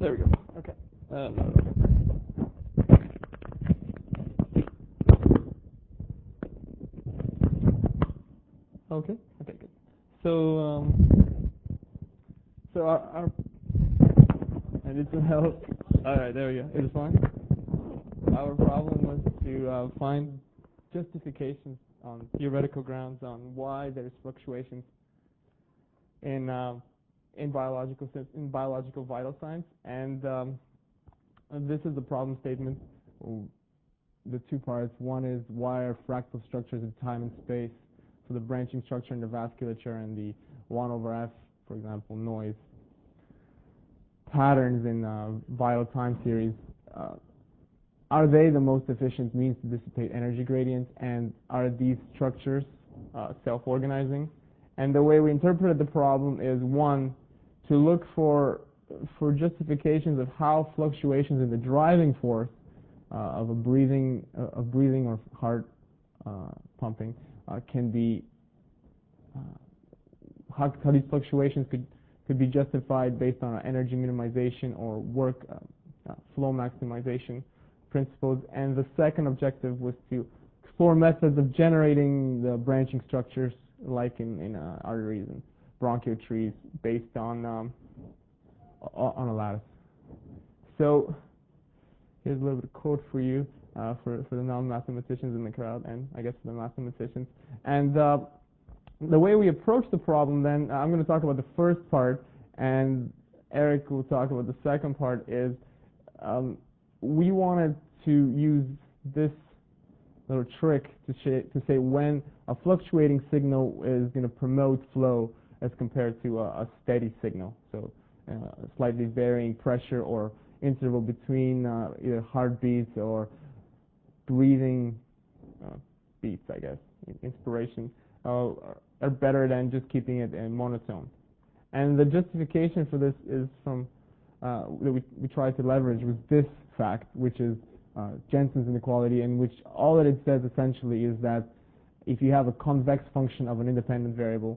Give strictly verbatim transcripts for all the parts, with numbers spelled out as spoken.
there we go. Okay. Uh, no, no, no. Okay. Okay. Good. So, um, so our, our I need some help. All right. There we go. It is fine. Our problem was to uh, find justifications on theoretical grounds on why there's fluctuations in uh, in biological in biological vital signs, and um, this is the problem statement. The two parts. One is why are fractal structures in time and space, so the branching structure in the vasculature and the one over F, for example, noise patterns in uh, vital time series. Uh, are they the most efficient means to dissipate energy gradients, and are these structures uh, self-organizing? And the way we interpreted the problem is, one, to look for for justifications of how fluctuations in the driving force uh, of a breathing uh, of breathing or heart uh, pumping uh, can be uh, how, how these fluctuations could could be justified based on energy minimization or work uh, uh, flow maximization principles. And the second objective was to explore methods of generating the branching structures like in, in uh, arteries and bronchial trees based on um, on a lattice. So here's a little bit of quote for you uh, for, for the non-mathematicians in the crowd, and I guess for the mathematicians. And uh, the way we approach the problem then, I'm going to talk about the first part, and Eric will talk about the second part, is um, we wanted to use this little trick to, sh to say when a fluctuating signal is going to promote flow as compared to a, a steady signal. So uh, slightly varying pressure or interval between uh, either heartbeats or breathing uh, beats, I guess, inspiration, uh, are better than just keeping it in monotone. And the justification for this is from uh, that we, we tried to leverage was this fact, which is uh, Jensen's inequality, in which all that it says essentially is that if you have a convex function of an independent variable,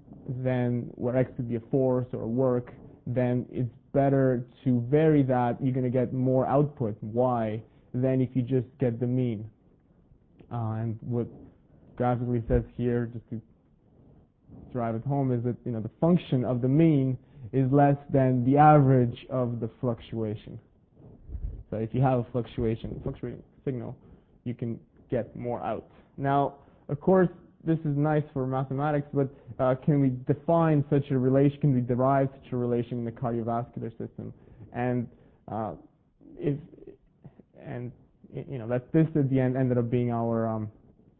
then where x could be a force or a work, then it's better to vary that. You're going to get more output, y, than if you just get the mean. Uh, and what graphically says here, just to drive it home, is that you know the function of the mean is less than the average of the fluctuation. So if you have a fluctuation, fluctuating signal, you can get more out. Now, of course, this is nice for mathematics, but uh, can we define such a relation? Can we derive such a relation in the cardiovascular system? And uh, if and you know that this at the end ended up being our um,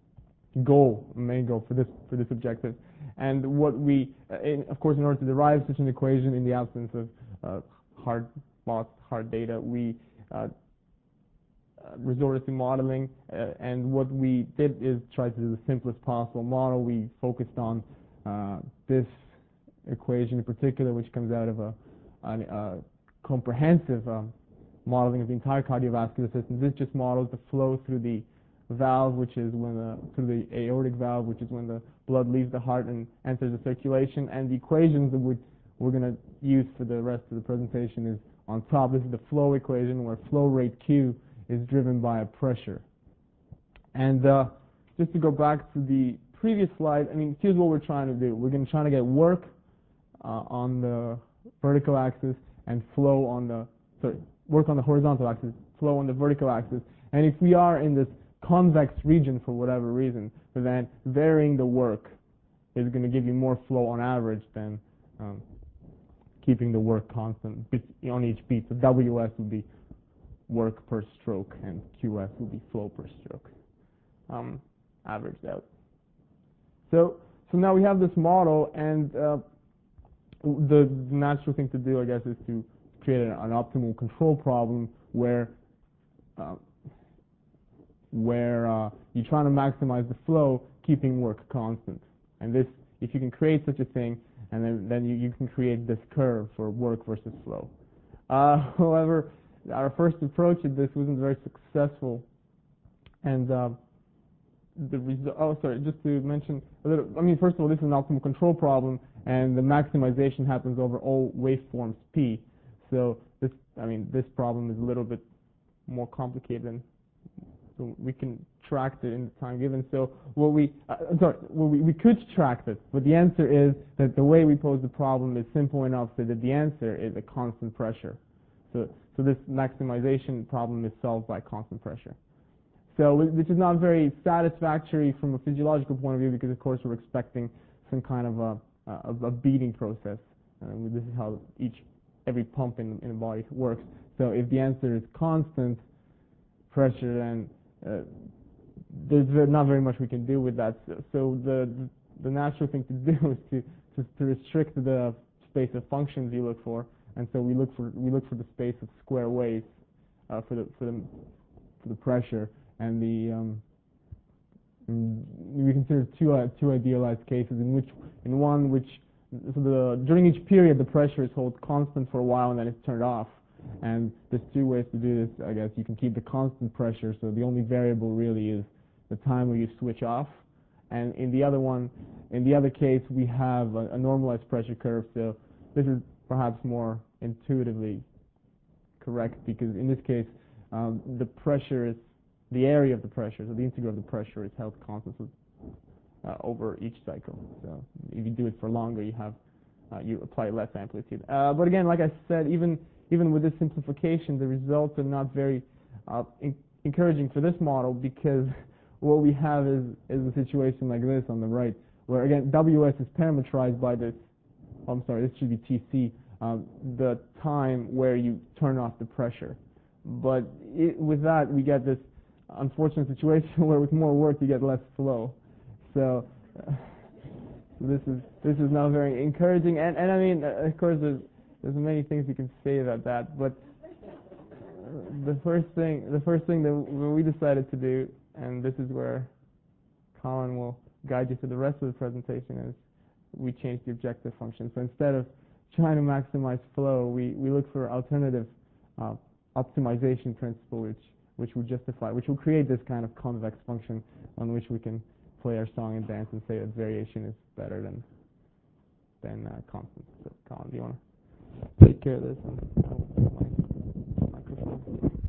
goal, main goal for this for this objective. And what we, uh, in, of course, in order to derive such an equation in the absence of uh, hard plots, hard data, we uh, resorted to modeling, uh, and what we did is try to do the simplest possible model. We focused on uh, this equation in particular, which comes out of a, a, a comprehensive um, modeling of the entire cardiovascular system. This just models the flow through the valve, which is when the through the aortic valve, which is when the blood leaves the heart and enters the circulation. And the equations that we, we're going to use for the rest of the presentation is on top. This is the flow equation, where flow rate Q is driven by a pressure. And uh, just to go back to the previous slide, I mean, here's what we're trying to do. We're going to try to get work uh, on the vertical axis and flow on the, sorry, work on the horizontal axis, flow on the vertical axis. And if we are in this convex region for whatever reason, then varying the work is going to give you more flow on average than um, keeping the work constant on each beat. So W S would be work per stroke, and Q S will be flow per stroke, um, averaged out. So, so now we have this model, and uh, the natural thing to do, I guess, is to create an, an optimal control problem where uh, where uh, you're trying to maximize the flow, keeping work constant. And this, if you can create such a thing, and then then you, you can create this curve for work versus flow. Uh, however, our first approach at this wasn't very successful, and uh, the result. Oh, sorry. Just to mention a little. I mean, first of all, this is an optimal control problem, and the maximization happens over all waveforms p. So this I mean, this problem is a little bit more complicated than so we can track it in the time given. So what we, uh, I'm sorry, well, we, we could track it, but the answer is that the way we pose the problem is simple enough so that the answer is a constant pressure. So, so this maximization problem is solved by constant pressure. So which is not very satisfactory from a physiological point of view because, of course, we're expecting some kind of a, a, a beating process. Uh, this is how each every pump in, in the body works. So if the answer is constant pressure, then uh, there's not very much we can do with that. So, so the the natural thing to do is to, to to restrict the space of functions you look for, and so we look for we look for the space of square waves uh, for the for the for the pressure, and the um, we consider two uh, two idealized cases in which in one which so the during each period the pressure is held constant for a while and then it's turned off. And there's two ways to do this, I guess. You can keep the constant pressure, so the only variable really is the time where you switch off. And in the other one, in the other case, we have a, a normalized pressure curve, so this is perhaps more intuitively correct because in this case, um, the pressure is, the area of the pressure, so the integral of the pressure is held constant uh, over each cycle. So if you do it for longer, you have, uh, you apply less amplitude. Uh, but again, like I said, even Even with this simplification, the results are not very uh, in encouraging for this model because what we have is, is a situation like this on the right, where again W S is parametrized by this, oh, I'm sorry, this should be T C, um, the time where you turn off the pressure. But it, with that, we get this unfortunate situation where with more work you get less flow. So uh, this is this is not very encouraging, and, and I mean, of course, there's There's many things you can say about that, but the first thing, the first thing that we decided to do, and this is where Colin will guide you through the rest of the presentation, is we changed the objective function. So instead of trying to maximize flow, we, we look for alternative uh, optimization principle, which which will justify, which will create this kind of convex function on which we can play our song and dance and say that variation is better than than uh, constant. So Colin, do you want to take care of this and oh, my microphone.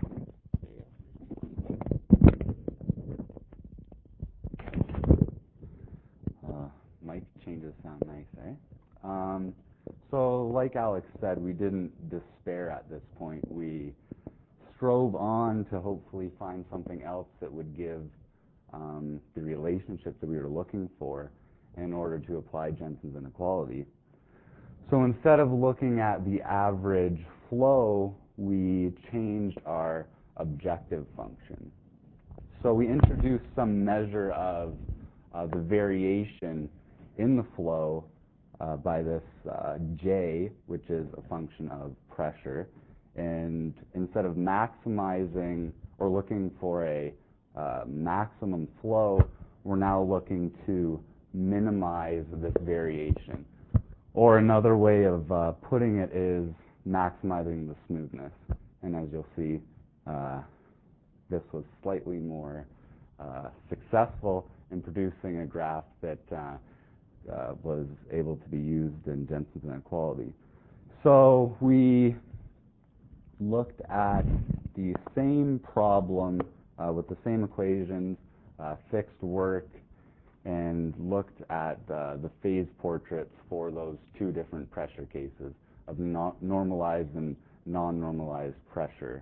Uh, mic changes sound nice, eh? Um, so, like Alex said, we didn't despair at this point. We strove on to hopefully find something else that would give um, the relationship that we were looking for in order to apply Jensen's inequality. So instead of looking at the average flow, we changed our objective function. So we introduced some measure of uh, the variation in the flow uh, by this uh, J, which is a function of pressure. And instead of maximizing or looking for a uh, maximum flow, we're now looking to minimize this variation. Or another way of uh, putting it is maximizing the smoothness. And as you'll see, uh, this was slightly more uh, successful in producing a graph that uh, uh, was able to be used in Jensen's inequality. So we looked at the same problem uh, with the same equations, uh, fixed work, and looked at uh, the phase portraits for those two different pressure cases of no normalized and non-normalized pressure.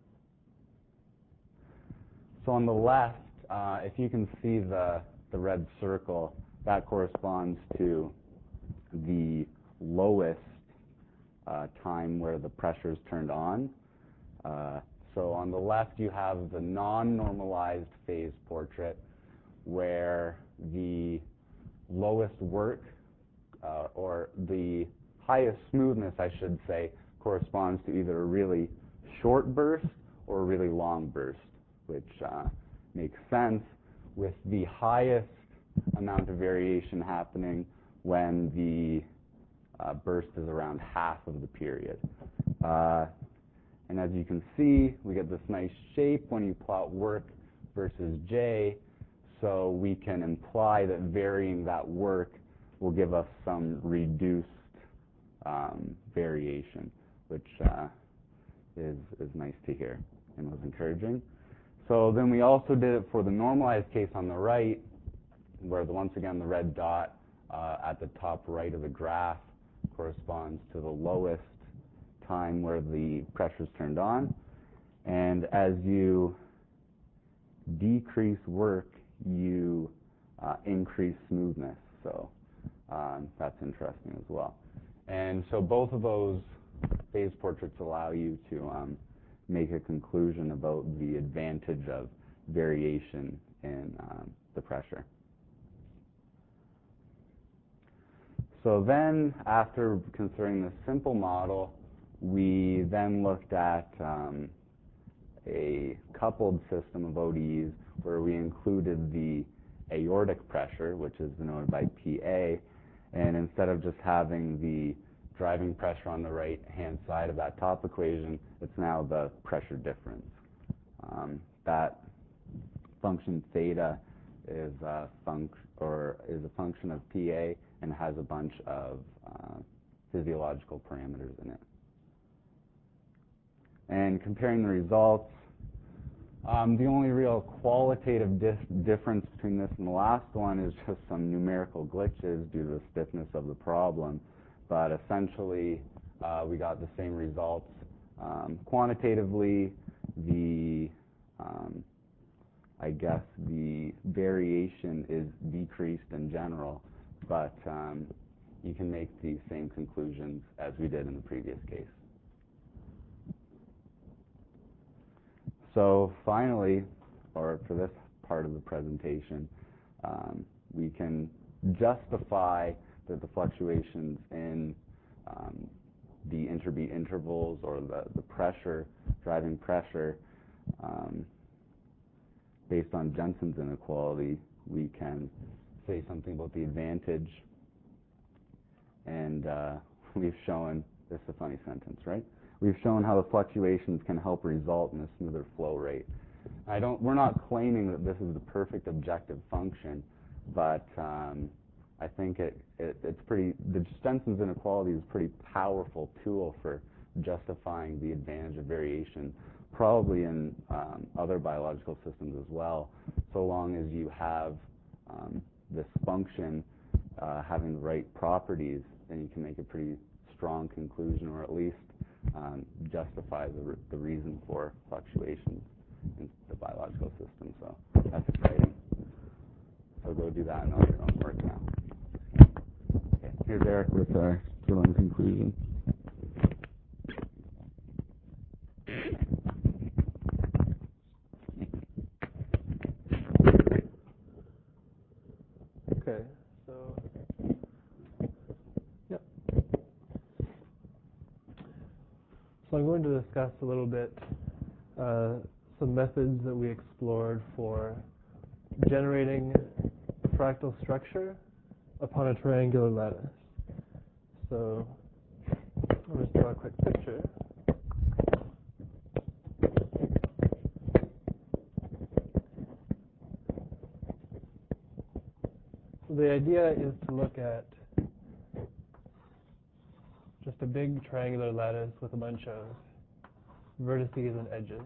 So on the left, uh, if you can see the, the red circle, that corresponds to the lowest uh, time where the pressure is turned on. Uh, so on the left, you have the non-normalized phase portrait, where the lowest work, uh, or the highest smoothness, I should say, corresponds to either a really short burst or a really long burst, which uh, makes sense with the highest amount of variation happening when the uh, burst is around half of the period. Uh, and as you can see, we get this nice shape when you plot work versus J. So we can imply that varying that work will give us some reduced um, variation, which uh, is, is nice to hear and was encouraging. So then we also did it for the normalized case on the right, where the, once again the red dot uh, at the top right of the graph corresponds to the lowest time where the pressure is turned on. And as you decrease work, you uh, increase smoothness. So um, that's interesting as well. And so both of those phase portraits allow you to um, make a conclusion about the advantage of variation in um, the pressure. So then, after considering this simple model, we then looked at um, a coupled system of O D Es where we included the aortic pressure, which is denoted by P A, and instead of just having the driving pressure on the right-hand side of that top equation, it's now the pressure difference. Um, that function theta is a func or is a function of P A and has a bunch of uh, physiological parameters in it. And comparing the results, um, the only real qualitative dif difference between this and the last one is just some numerical glitches due to the stiffness of the problem. But essentially, uh, we got the same results. Um, quantitatively, the um, I guess the variation is decreased in general, but um, you can make the same conclusions as we did in the previous case. So finally, or for this part of the presentation, um, we can justify that the fluctuations in um, the interbeat intervals or the, the pressure, driving pressure, um, based on Jensen's inequality, we can say something about the advantage. And uh, we've shown, this is a funny sentence, right? We've shown how the fluctuations can help result in a smoother flow rate. I don't, we're not claiming that this is the perfect objective function, but um, I think it, it, it's pretty, the Jensen's inequality is a pretty powerful tool for justifying the advantage of variation, probably in um, other biological systems as well, so long as you have um, this function uh, having the right properties, then you can make a pretty strong conclusion, or at least um, justify the, re the reason for fluctuations in the biological system. So that's exciting. So go do that and all your own work now. Okay, here's Eric with our thrilling conclusion. Okay, so, yep. So I'm going to discuss a little bit uh, some methods that we explored for generating a fractal structure upon a triangular lattice. So I'll just draw a quick picture. So the idea is to look at just a big triangular lattice with a bunch of vertices and edges.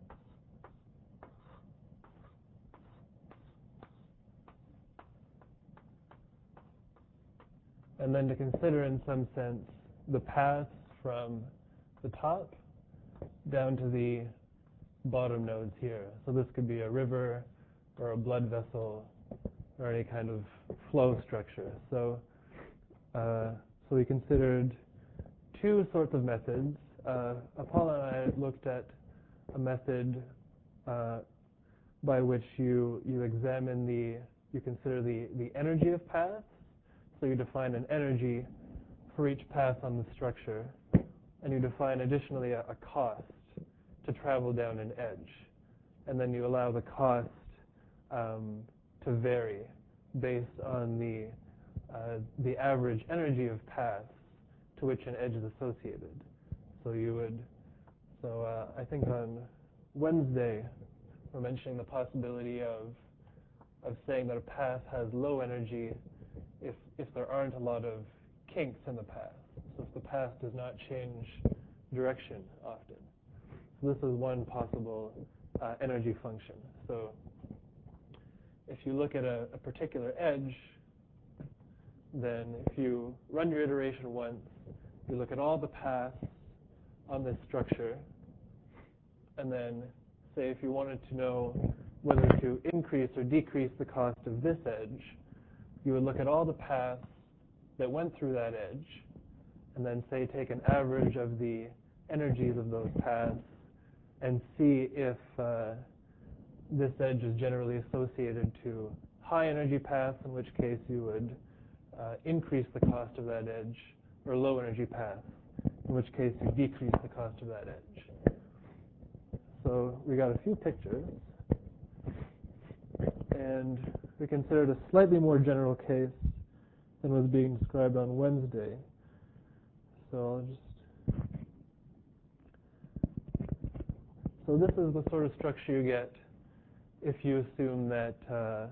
And then to consider, in some sense, the path from the top down to the bottom nodes here. So this could be a river or a blood vessel or any kind of flow structure. So, uh, so we considered two sorts of methods. Uh, Apollo and I looked at a method uh, by which you you examine the you consider the the energy of paths. So you define an energy for each path on the structure, and you define additionally a, a cost to travel down an edge, and then you allow the cost um, to vary based on the uh, the average energy of paths to which an edge is associated. So you would, so uh, I think on Wednesday we're mentioning the possibility of of saying that a path has low energy if if there aren't a lot of kinks in the path. So if the path does not change direction often. So this is one possible uh, energy function. So if you look at a, a particular edge, then if you run your iteration once, you look at all the paths on this structure, and then say if you wanted to know whether to increase or decrease the cost of this edge, you would look at all the paths that went through that edge, and then say take an average of the energies of those paths and see if uh, this edge is generally associated to high energy paths, in which case you would uh, increase the cost of that edge, or low energy paths, in which case you decrease the cost of that edge. So we got a few pictures, and we considered a slightly more general case than was being described on Wednesday. So I'll just so this is the sort of structure you get if you assume that uh,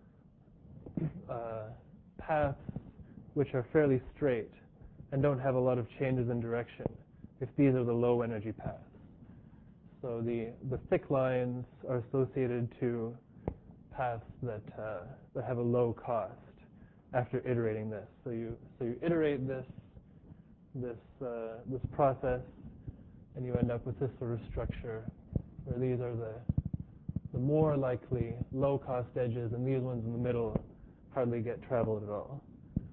uh, paths which are fairly straight and don't have a lot of changes in direction, if these are the low energy paths. So the, the thick lines are associated to paths that, uh, that have a low cost after iterating this. So you, so you iterate this, this, uh, this process, and you end up with this sort of structure where these are the, the more likely low-cost edges, and these ones in the middle hardly get traveled at all.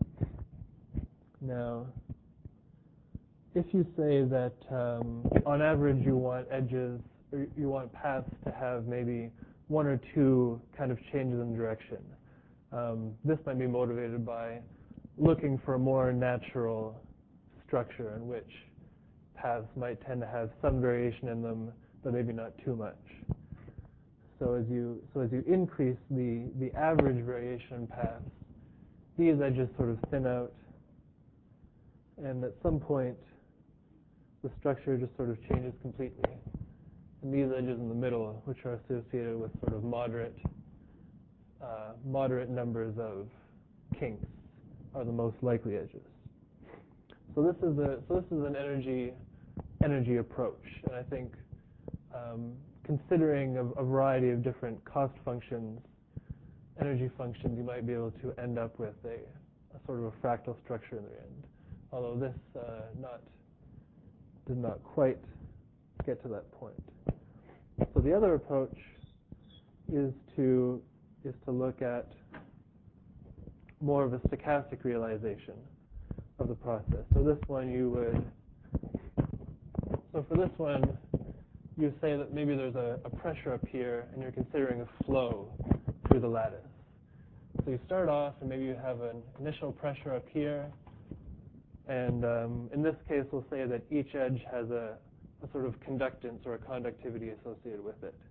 Now, if you say that um, on average you want edges, or you want paths to have maybe one or two kind of changes in direction, um, this might be motivated by looking for a more natural structure in which paths might tend to have some variation in them, but maybe not too much. So as you so as you increase the the average variation in paths, these edges sort of thin out, and at some point the structure just sort of changes completely. And these edges in the middle, which are associated with sort of moderate uh, moderate numbers of kinks, are the most likely edges. So this is a so this is an energy energy approach, and I think um, considering a, a variety of different cost functions, energy functions, you might be able to end up with a, a sort of a fractal structure in the end. Although this uh, not did not quite get to that point. So the other approach is to is to look at more of a stochastic realization of the process. So this one you would so for this one you say that maybe there's a, a pressure up here and you're considering a flow through the lattice. So you start off and maybe you have an initial pressure up here, and um, in this case we'll say that each edge has a, a sort of conductance or a conductivity associated with it.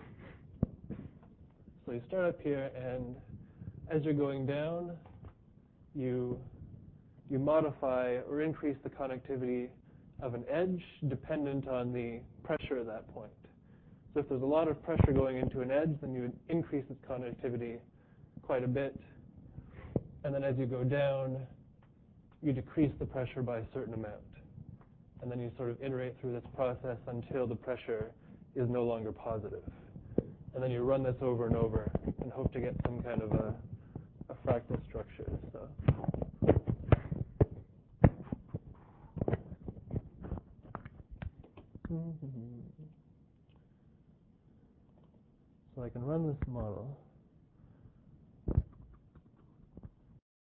So you start up here, and as you're going down, you you modify or increase the conductivity of an edge dependent on the pressure at that point. So if there's a lot of pressure going into an edge, then you would increase its conductivity quite a bit. And then as you go down, you decrease the pressure by a certain amount. And then you sort of iterate through this process until the pressure is no longer positive. And then you run this over and over and hope to get some kind of a, a fractal structure. So. So I can run this model.